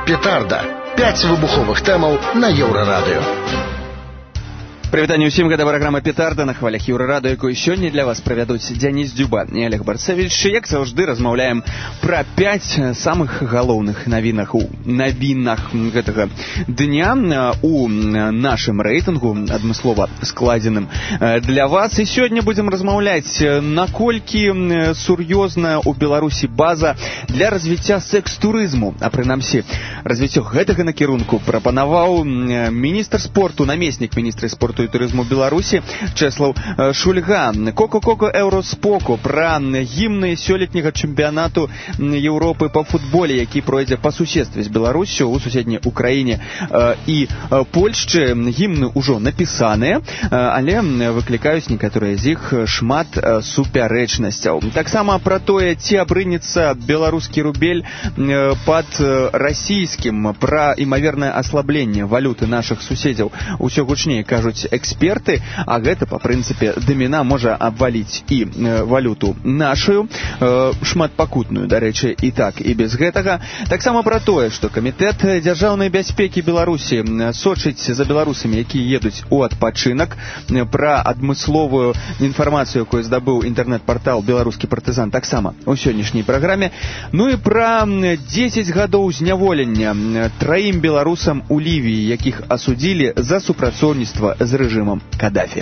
Петарда. 5 выбуховых тэмаў на Еўрарадыё. Прывітанне ўсім, гэта праграма «Петарда» на хвалях Еўрарадыё, якую сёння для вас правядуць Дзяніс Дзюба і Олег Барцевіч. Як заўжды, размаўляем пра 5 самых галоўных навінах гэтага дня у нашым рэйтынгу, адмыслова складзеным для вас. І сёння будзем размаўляць, наколькі сур'ёзная ў Беларусі база для развіцця секс-турызму. А прынамсі, развіццё гэтага накірунку прапанаваў міністр спорту, намеснік міністра спорту і турызму Беларусі Чэслаў Шульга. Коко-коко Еўроспоку пра гімны сёлетняга чэмпіянату Еўропы па футболе, які пройдзе па суседстве з Беларусю у суседняй Украіне і Польшчы. Гімны ўжо напісаныя, але выклікаюць некаторыя з іх шмат супярэчнасцяў. Таксама пра тое, ці абрынецца беларускі рубель пад расійскім, пра імавернае аслабленне валюты нашых суседзяў. Усё гучней кажуць эксперты, а гэта, па прынцыпе, даміна можа абваліць і валюту нашую, шматпакутную, дарэчы, і так, і без гэтага. Таксама пра тое, што Камітэт дзяржаўнай бяспекі Беларусі сочыць за беларусамі, якія едуць у адпачынак, пра адмысловую інфармацыю, якую здабыў інтэрнэт-партал «Беларускі партызан», таксама у сённяшняй праграме. Ну і пра 10 гадоў зняволення 3 беларусам у Лівіі, якіх асудзілі за супрацоўніцтва з рэжымам Кадафі.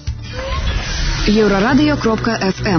Еўрарадыё.фм.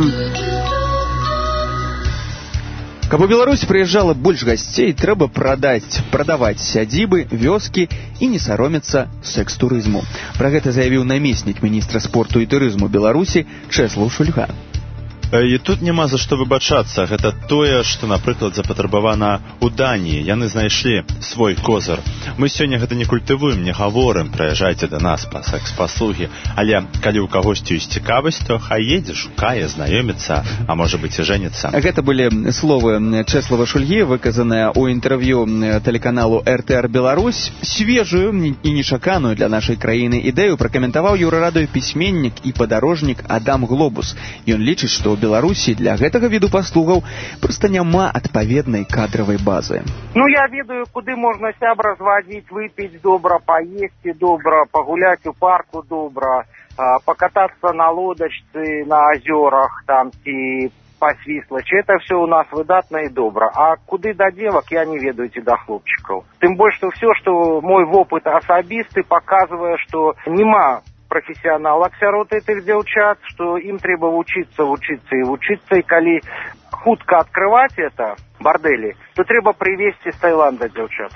Каб у Беларусь прыязджала больш гасцей, трэба прадаваць сядзібы, вёскі і не саромецца секс-турызму. Пра гэта заявіў намеснік міністра спорту і турызму Беларусі Чэслаў Шульга. І тут няма за што выбачацца. Гэта тое, што, напрыклад, запатрабавана ў Даніі. Яны знайшлі свой козыр. Мы сёння гэта не культывуем, не гаворым, прыязджайце да нас па секс-паслугі. Але калі ў кагосьці ёсць цікавасць, то хай едзе, шукае, знаёміцца, а можа быць і жэніцца. Гэта былі словы Чэслава Шульгі, выказаныя ў інтэрв'ю тэлеканалу РТР Беларусь. Свежую і нечаканую для нашай краіны ідэю пракаментаваў Еўрарадыё пісьменнік і падарожнік Адам Глобус. Ён лічыць, што у Беларусі для гэтага віду паслугаў проста няма адпаведнай кадравай базы. Я ведаю, куды можна сябра звадзіць, выпіць добра, паесці добра, пагуляць у парку добра, покатацца на лодачцы, на азёрах там ці па Свіслачы. Это все у нас выдатна і добра. А куды да девак, я не ведаю, ці да хлопчыкаў. Тым больш, што все, што мой вопыт асабісты паказвае, што няма профессионалов сярод этих дзяўчат, что им трэба вучыцца, і калі хутка открывать это, бордели, то трэба привезти з Таиланда дзяўчат.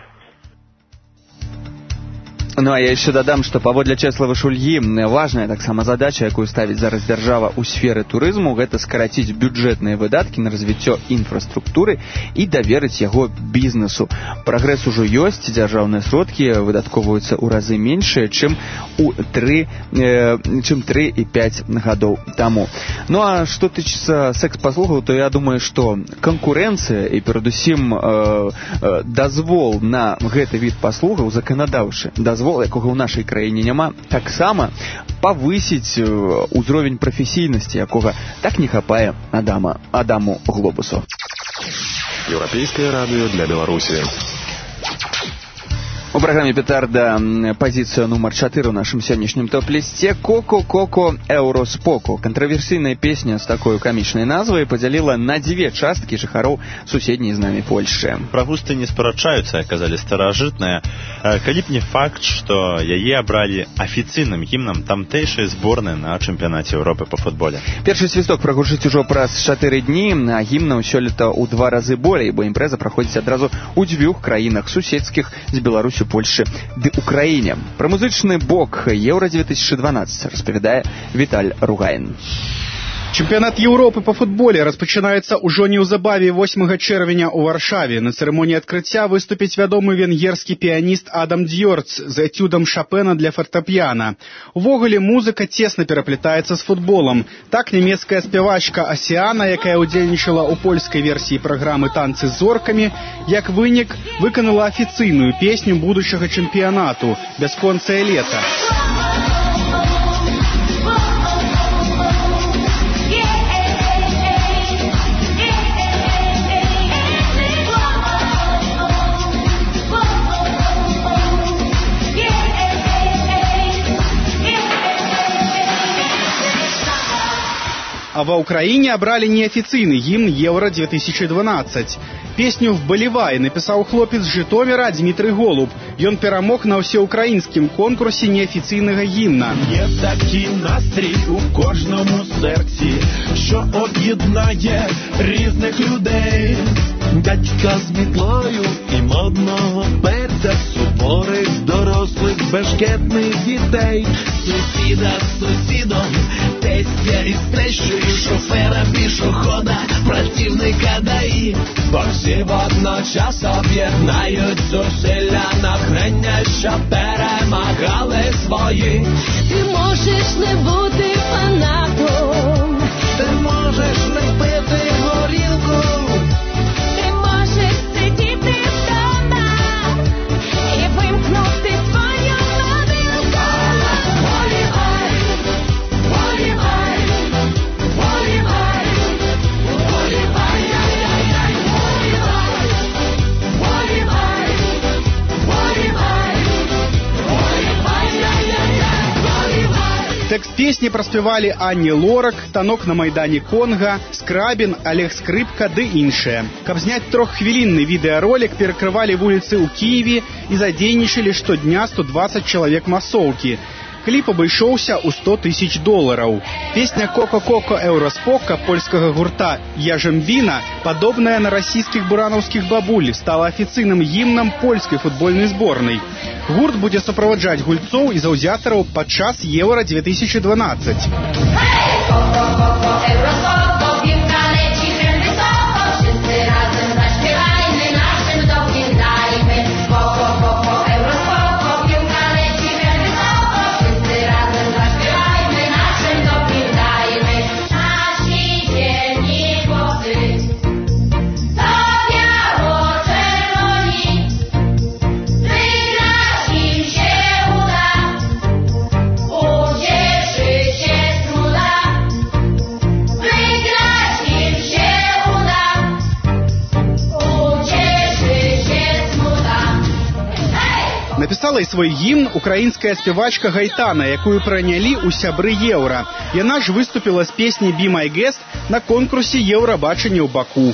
Ну, а я еще додам, что паводле Чэслава Шульгі важная таксама задача, якую ставіць зараз дзяржава ў сферы турызму, гэта скараціць бюджэтныя выдаткі на развіццё інфраструктуры і даверыць яго бізнесу. Прагрэс ужо ёсць, дзяржаўныя сродкі выдатковваюцца ў разы меншыя, чым 3,5 гадоў таму. Ну, а што тычыцца секс-паслугаў, то я думаю, што канкурэнцыя і перадусім дазвол на гэты від паслугаў заканадаўчы, дазвол, якога ў нашай краіне няма, таксама павысіць узровень прафесійнасці, якога так не хапае Адаму Глобусу. Еўрапейскае радыё для Беларусі. У праграме «Петарда» пазіцыя нумар 4 у нашым сённяшнім топ-лісце «Коко-коко Еўроспоку». Кантраверсійная песня з такой камічнай назвай падзяліла на 2 часткі жыхароў суседняй з намі Польшчы. Пра густы не спрачаюцца, казалі старажытныя. Калі б не факт, што яе абралі афіцыйным гімнам тамтэйшай зборнай на чэмпіянаце Еўропы па футболе. Першы свісток прагучыць ужо праз 4 дні, а гімнаў сёлета ў 2 разы болей, бо імпрэза праходзіць адразу ў 2 краінах суседскіх з Беларусю, Польшчы ды Украіне. Пра музычны бок Еўра-2012 распавядае Віталь Ругайн. Чэмпіянат Еўропы па футболе распачынаецца ўжо неўзабаве 8 чэрвеня ў Варшаве. На цырымоніі адкрыцця выступіць вядомы венгерскі піяніст Адам Дьёрц з этюдам Шапена для фартэпіяна. Увогуле музыка цесна пераплетаецца з футболам. Так нямецкая спявачка Асіана, якая ўдзельнічала ў польскай версіі праграмы «Танцы з зоркамі», як вынік выканала афіцыйную песню будучага чэмпіянату «Бясконцае лета». А в Украине обрали неофициальный гимн Евро-2012. Песню «Вболевай» написал хлопец з Житомира Дмитрий Голуб. Он перемог на всеукраїнському конкурсі неофіційного гімна. Є такий настрій у кожному серці, що об'єднає різних людей. Дядька з мітлою і модного перця, суворих дорослих бешкетних дітей. Сусіда з сусідом, тестя із тещою, шофера, пішохода, працівника ДАІ. Бо всі водночас об'єднають зусилля на хрення, щоб перемагали свої. Ти можеш не бути фанатом, ти можеш не пити горілку, ти можеш сидіти вдома і вимкнути свою мобілку. Вболівай, вболівай, вболівай, вболівай, яй-яй-яй, вболівай, вболівай, вболівай, вболівай, яй-яй-яй, вболівай. Текст песни проспевали Анні Лорак, Танок на Майдане Конга, Скрабін, Олег Скрипка ды іншыя. Каб зняць троххвілінны відэаролік, перакрывалі вуліцы ў Киеве і задзейнічалі штодня 120 чалавек масоўкі. Кліп абышоўся ў $100 000. Песня «Коко-коко Еўраспока» польскага гурта «Яжемвіна», падобная на расійскіх буранаўскіх бабуль, стала афіцыйным гімнам польскай футбольнай зборнай. Гурт будзе суправаджаць гульцоў і заўзятараў падчас Еўра-2012. Написала і свой гімн украінская спявачка Гайтана, якую прынялі ў сябры Еўра. Яна ж выступіла з песняй «Be My Guest» на конкурсе Еўрабачання ў Баку.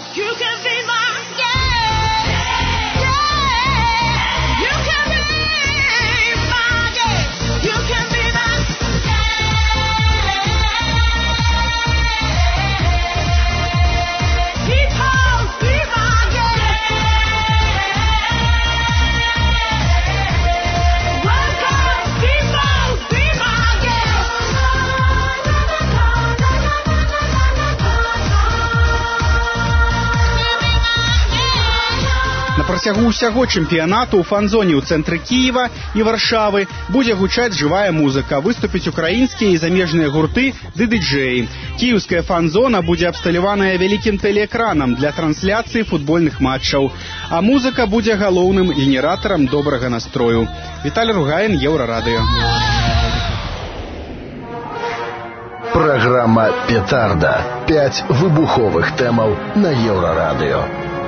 На працягу ўсяго чэмпіянату ў фан-зоне ў цэнтры Кіева і Варшавы будзе гучаць жывая музыка, выступіць украінскія і замежныя гурты ды дыджэі. Кіеўская фан-зона будзе абсталяваная вялікім тэлеэкранам для трансляцыі футбольных матчаў, а музыка будзе галоўным генератарам добрага настрою. Віталій Ругаін, Еўрарадыё. Программа «Петарда». 5 выбуховых тэмаў на Еўрарадыё.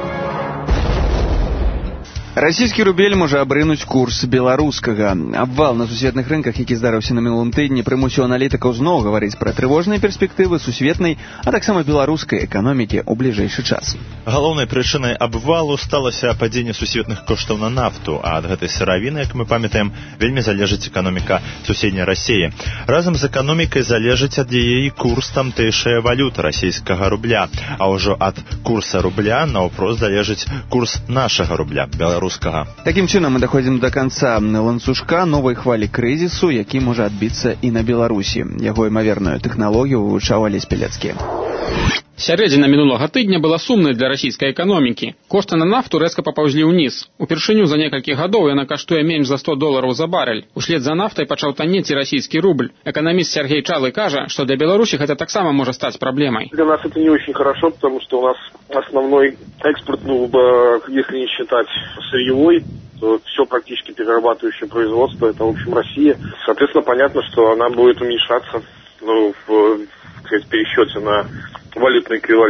Расійскі рубель можа абрынуць курс беларускага. Абвал на сусветных рынках, які здарыўся на мінулым тыдні, прымусіў аналітыкаў зноў гаварыць пра трывожныя перспектывы сусветнай, а таксама беларускай эканомікі ў бліжэйшы час. Галоўнай прычынай абвалу сталася падзенне сусветных коштаў на нафту, а ад гэтай сыравіны, як мы памятаем, вельмі залежыць эканоміка суседняй Расіі. Разам з эканомікай залежыць ад яе і курс тамтэйшая валюта расійскага рубля, а ўжо ад курса рубля наўпрост залежыць курс нашага рубля, беларускага. Такім чынам мы даходзім да канца ланцужка новай хвалі крызісу, які можа адбіцца і на Беларусі. Яго імаверную тэхналогію вывучаў Алесь Пелецкі. Сярэдзіна мінулага тыдня была сумнай для расійскай эканомікі. Кошты на нафту рэзка папаўзлі ўніз. Упершыню за некалькі гадоў яна каштуе менш за $100 за барель. Услед за нафтай пачаў таннець і расійскі рубль. Эканаміст Сергей Чалы кажа, што для Беларусі гэта таксама можа стаць праблемай. Для нас это не очень хорошо, потому что у нас основной экспорт, если не считать сырьевой, то все практически перерабатывающее производство, это, в общем, Россия. Соответственно, понятно, что она будет уменьшаться в пересчете на валютный эквивалент.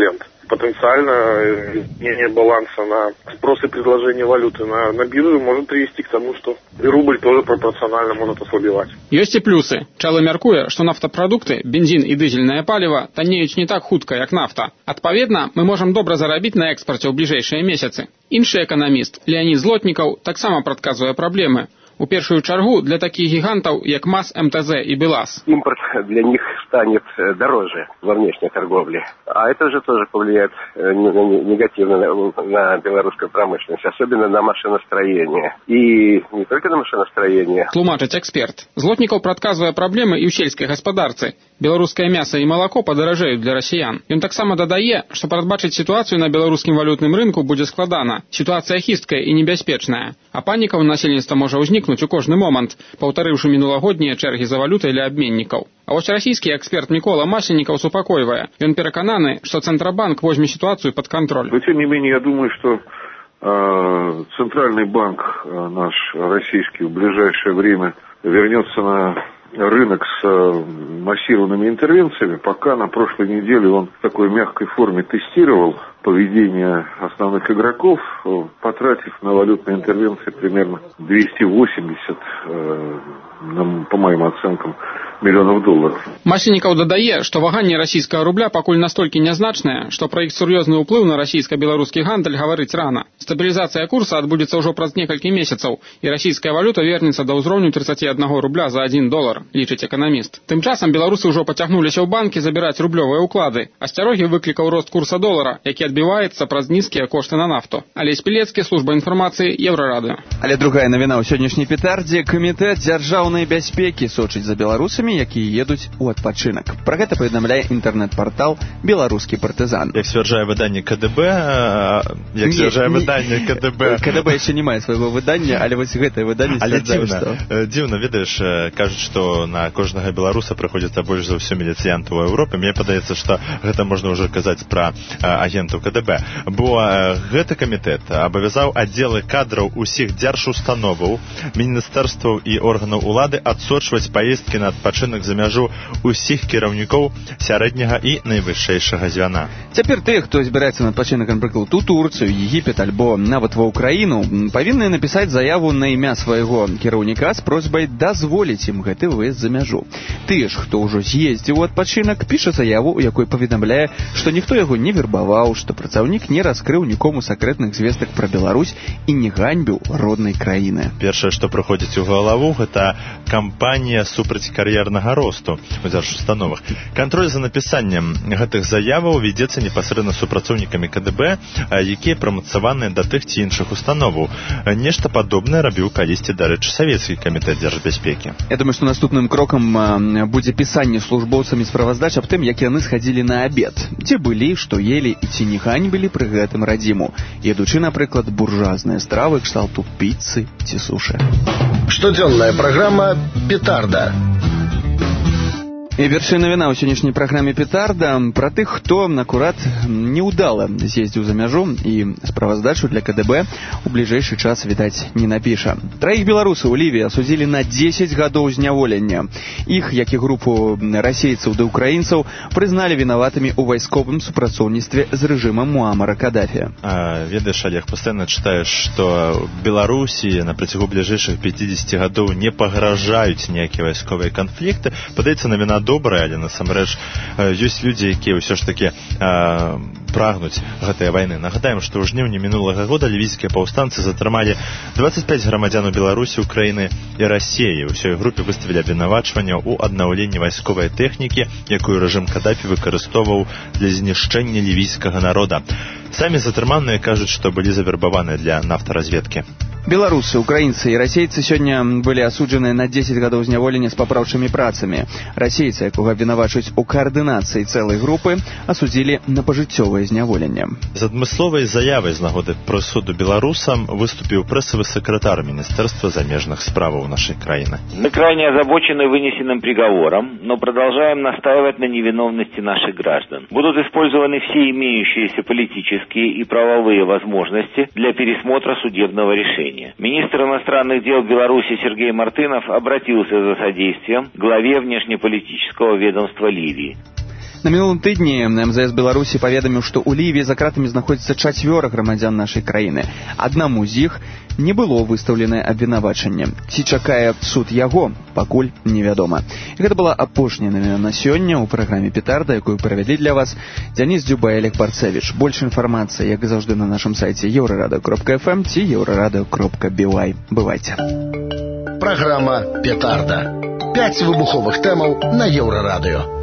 потенциально изменение баланса на спрос и предложение валюты на бирже может привести к тому, что и рубль тоже пропорционально может ослабевать. Ёсць і плюсы. Чалы мяркуе, што нафтапрадукты, бензін і дызельнае паліва таннеюць не так хутка, як нафта. Адпаведна, мы можам добра зарабіць на экспарце ў бліжэйшыя месяцы. Іншы эканаміст, Леонид Злотнікаў, таксама прадказвае праблемы. У першую чаргу для таких гигантов, как МАЗ, МТЗ и БелАЗ. Импорт для них станет дороже во внешней торговле. А это же тоже повлияет негативно на белорусскую промышленность, особенно на машиностроение. И не только на машиностроение. Тлумачыць эксперт. Злотнікаў прадказвае праблемы і ў сельскай гаспадарцы. Беларускае мяса і малако падаражэюць для расіян. Ён таксама дадае, што прадбачыць сітуацыю на беларускім валютным рынку будзе складана. Сітуацыя хісткая і небяспечная. А паніка ў насельніцтва можа ўзнікнуць у кожны момант, паўтарыўшы мінулагоднія чэргі за валютай для абменнікаў. А вось расійскі эксперт Мікола Масленнікаў супакойвае. Ён перакананы, што Центробанк возьме ситуацию под контроль. Но тем не менее, я думаю, что Центральный банк наш российский в ближайшее время вернется на рынок с массированными интервенциями. Пока на прошлой неделе он в такой мягкой форме тестировал поведение основных игроков, потратив на валютные интервенции примерно 280, по моим оценкам, миллионов долларов. Масленнікаў дадае, што ваганне расійскага рубля пакуль настолькі нязначнае, што пра іх сур'ёзны ўплыў на расійска-беларускі гандаль гаварыць рана. Стабілізацыя курса адбудзецца ўжо праз некалькі месяцаў, і расійская валюта вернецца да ўзроўню 31 рубля за $1, лічыць эканаміст. Тым часам беларусы ўжо пацягнуліся ў банкі забіраць рублёвыя ўклады. Асцярогі выклікаў рост курса долара, які адбіваецца праз нізкія кошты на нафту. Алесь Пілецкі, служба інфармацыі, Еўрарадыё. Але другая навіна ў сённяшняй петардзе. Камітэт дзяржаўнай бяспекі сочыць за беларусамі, якія едуць у адпачынак. Пра гэта паведамляе інтэрнэт-партал «Беларускі партызан». Як сцвярджае выданне КДБ, КДБ яшчэ не мае свайго выдання, але вось гэтае выданне сцвярджае, што... Дзіўна, ведаеш, кажуць, што на кожнага беларуса прыходзіцца больш за ўсё міліцыянтаў у Еўропе. Мне падаецца, што гэта можна ўжо казаць пра агентаў КДБ. Бо гэты камітэт абавязаў аддзелы кадраў усіх дзяржустановаў, міністэрстваў і органаў улады адсочваць паездкі на адпачынак за мяжу усіх кіраўнікоў сярэдняга і найвышэйшага звяна. Цяпер тыя, хто збіраецца на адпачынак, напрыклад, у Турцыю, Егіпет альбо нават ва Ўкраіну, павінны напісаць заяву на імя свайго кіраўніка з просьбай дазволіць ім гэты выезд за мяжу. Тыя ж, хто ўжо з'ездзіў у адпачынак, піша заяву, у якой паведамляе, што ніхто яго не вербаваў, што працаўнік не раскрыў нікому сакрэтных звестак пра Беларусь і не ганьбіў роднай краіны. Першае, што прыходзіць у галаву, гэта кампанія супраць кар'ернага росту у дзяржустановах. Кантроль за напісаннем гэтых заяваў вядзецца непасрэдна супрацоўнікамі КДБ, якія прымацаваныя да тых ці іншых установаў. Нешта падобнае рабіў калісьці, дарэчы, савецкі камітэт дзяржбяспекі. Я думаю, што наступным крокам будзе пісанне службоўцамі справаздач аб тым, як яны схадзілі на абед, дзе былі, што елі і ці не ганьбілі пры гэтым радзіму, едучы, напрыклад, буржуазныя стравы кшталту піцы ці суши. Штодзённая праграма «Петарда». І першая навіна ў сённяшняй праграме «Петарда» пра тых, хто акурат неўдала з'ездзіў за мяжу і справаздачу для КДБ у бліжэйшы час, відаць, не напіша. Траіх беларусаў у Лівіі асудзілі на 10 гадоў зняволення. Іх, як і групу расейцаў ды ўкраінцаў, прызналі вінаватымі ў вайсковым супрацоўніцтве з рэжымам Муамара Кадафі. Ведаеш, Олег, пастаянна чытаеш, што Беларусі на працягу бліжэйшых 50 гадоў не пагражаюць ніякія вайсковыя канфлікты. Падаецца, навіна добрая, але насамрэч ёсць людзі, якія ўсё ж такі прагнуць гэтай вайны. Нагадаем, што ў жніўні мінулага года лівійскія паўстанцы затрымалі 25 грамадзян у Беларусі, Украіны і Расіі. Усёй групе выставілі абвінавачванне ў аднаўленні вайсковай тэхнікі, якую рэжым Кадафі выкарыстоўваў для знішчэння лівійскага народа. Самі затрыманыя кажуць, што былі завербаваны для нафтаразведкі. Беларусы, украінцы і расейцы сёння былі асуджаныя на 10 гадоў зняволення з папраўчымі працамі. Расейцы, якога абвінавачваюць у каардынацыі цэлай групы, асудзілі на пажыццёвае зняволенне. З адмысловай заявай з нагоды прысуду беларусам выступіў прэсавы сакратар Министерства замежных справаў нашей краіны. Мы крайне озабочены вынесенным приговором, но продолжаем настаивать на невиновности наших граждан. Будут использованы все имеющиеся политические и правовые возможности для пересмотра судебного решения. Министр иностранных дел Беларуси Сергей Мартынов обратился за содействием к главе внешнеполитического ведомства Ливии. На мінулым тыдні МЗС Беларусі паведаміў, што ў Лівіі за кратамі знаходзіцца 4 грамадзян нашай краіны. Аднаму з іх не было выстаўленае абвінавачанне. Ці чакае суд яго, пакуль невядома. І гэта была апошняя навіна на сёння ў праграме «Петарда», якую правялі для вас Дзяніс Дзюба і Олег Барцевіч. Больш інфармацыі, як і заўжды, на нашым сайце euraradio.fm ці euraradio.by. Бывайце. Праграма «Петарда». 5 выбуховых тэмаў на Еўрарадыё.